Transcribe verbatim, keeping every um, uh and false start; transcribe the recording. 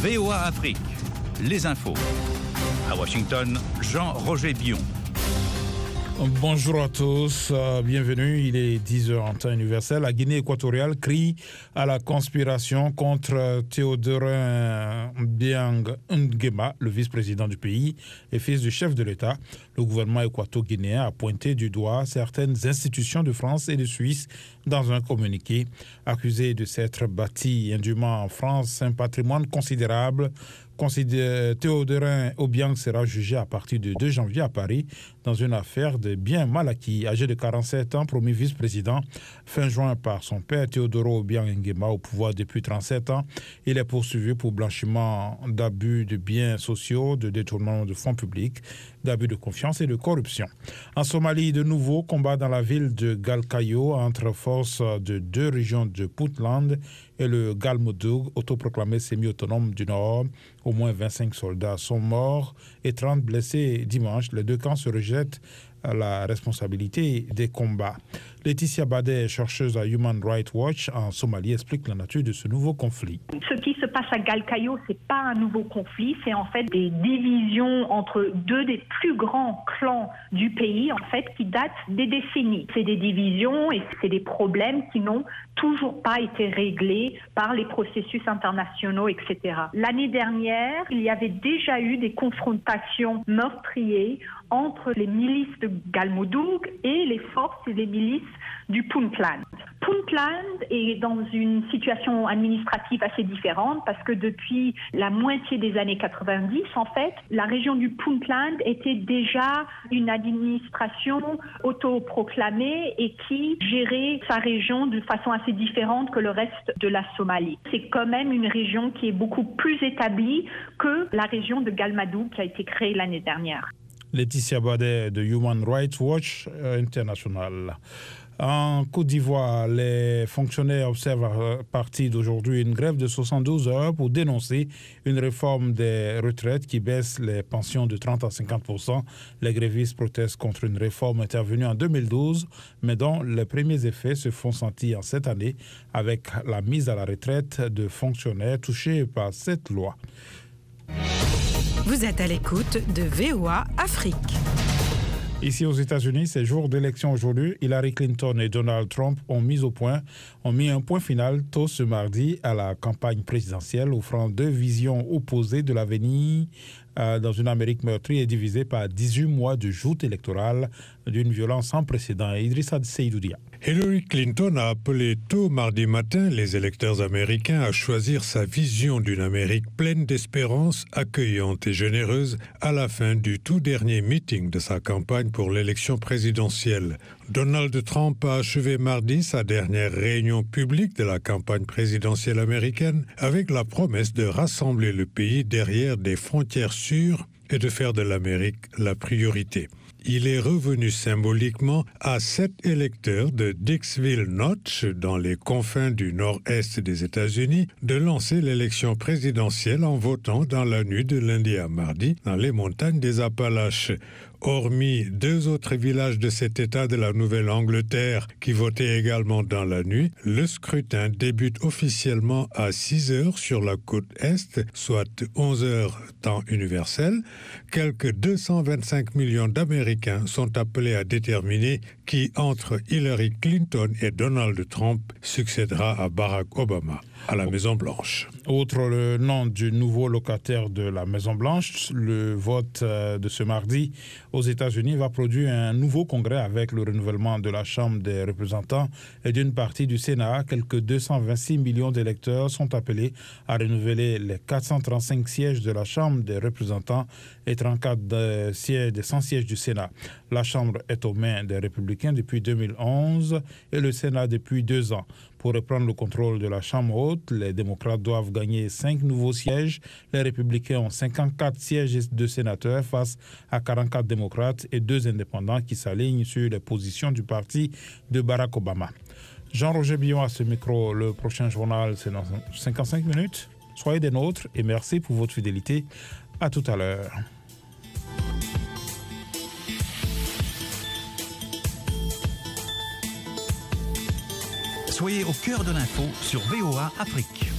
V O A Afrique, les infos. À Washington, Jean-Roger Bion. Bonjour à tous, euh, bienvenue, il est dix heures en temps universel. La Guinée équatoriale crie à la conspiration contre Théodorin Obiang Nguema, le vice-président du pays et fils du chef de l'État. Le gouvernement équato-guinéen a pointé du doigt certaines institutions de France et de Suisse dans un communiqué. Accusé de s'être bâti indûment en France un patrimoine considérable, Théodorin Obiang sera jugé à partir du deux janvier à Paris dans une affaire de biens mal acquis. Âgé de quarante-sept ans, promu vice-président fin juin par son père Théodoro Obiang Nguema au pouvoir depuis trente-sept ans. Il est poursuivi pour blanchiment d'abus de biens sociaux, de détournement de fonds publics, d'abus de confiance et de corruption. En Somalie, de nouveaux combats dans la ville de Galkayo entre forces de deux régions de Puntland et le Galmudug, autoproclamé semi-autonome du Nord. Au moins vingt-cinq soldats sont morts et trente blessés dimanche. Les deux camps se rejettent à la responsabilité des combats. Laetitia Badet, chercheuse à Human Rights Watch en Somalie, explique la nature de ce nouveau conflit. Ce qui se passe à Galkayo, c'est pas un nouveau conflit, c'est en fait des divisions entre deux des plus grands clans du pays, en fait, qui datent des décennies. C'est des divisions et c'est des problèmes qui n'ont toujours pas été réglés par les processus internationaux, et cetera. L'année dernière, il y avait déjà eu des confrontations meurtrières entre les milices de Galmudug et les forces et les milices du Puntland. Puntland est dans une situation administrative assez différente parce que depuis la moitié des années quatre-vingt-dix, en fait, la région du Puntland était déjà une administration autoproclamée et qui gérait sa région de façon assez différente que le reste de la Somalie. C'est quand même une région qui est beaucoup plus établie que la région de Galmudug qui a été créée l'année dernière. Laetitia Badet de Human Rights Watch International. En Côte d'Ivoire, les fonctionnaires observent à partir d'aujourd'hui une grève de soixante-douze heures pour dénoncer une réforme des retraites qui baisse les pensions de trente à cinquante pour cent. Les grévistes protestent contre une réforme intervenue en deux mille douze, mais dont les premiers effets se font sentir en cette année avec la mise à la retraite de fonctionnaires touchés par cette loi. Vous êtes à l'écoute de V O A Afrique. Ici aux États-Unis, c'est jour d'élection aujourd'hui. Hillary Clinton et Donald Trump ont mis au point, ont mis un point final tôt ce mardi à la campagne présidentielle, offrant deux visions opposées de l'avenir euh, dans une Amérique meurtrie et divisée par dix-huit mois de joute électorale d'une violence sans précédent. Idrissa Seydou Dia. Hillary Clinton a appelé tôt mardi matin les électeurs américains à choisir sa vision d'une Amérique pleine d'espérance, accueillante et généreuse à la fin du tout dernier meeting de sa campagne pour l'élection présidentielle. Donald Trump a achevé mardi sa dernière réunion publique de la campagne présidentielle américaine avec la promesse de rassembler le pays derrière des frontières sûres et de faire de l'Amérique la priorité. Il est revenu symboliquement à sept électeurs de Dixville Notch, dans les confins du nord-est des États-Unis, de lancer l'élection présidentielle en votant dans la nuit de lundi à mardi dans les montagnes des Appalaches. Hormis deux autres villages de cet État de la Nouvelle-Angleterre qui votaient également dans la nuit, le scrutin débute officiellement à six heures sur la côte Est, soit onze heures temps universel. Quelques deux cent vingt-cinq millions d'Américains sont appelés à déterminer qui, entre Hillary Clinton et Donald Trump, succédera à Barack Obama à la Maison-Blanche. Outre le nom du nouveau locataire de la Maison-Blanche, le vote de ce mardi aux États-Unis va produire un nouveau congrès avec le renouvellement de la Chambre des représentants et d'une partie du Sénat. Quelques deux cent vingt-six millions d'électeurs sont appelés à renouveler les quatre cent trente-cinq sièges de la Chambre des représentants et trente-quatre des, sièges, des cent sièges du Sénat. La Chambre est aux mains des républicains depuis deux mille onze et le Sénat depuis deux ans. Pour reprendre le contrôle de la Chambre haute, les démocrates doivent gagner cinq nouveaux sièges. Les républicains ont cinquante-quatre sièges de sénateurs face à quarante-quatre démocrates et deux indépendants qui s'alignent sur les positions du parti de Barack Obama. Jean-Roger Bion à ce micro. Le prochain journal, c'est dans cinquante-cinq minutes. Soyez des nôtres et merci pour votre fidélité. À tout à l'heure. Soyez au cœur de l'info sur V O A Afrique.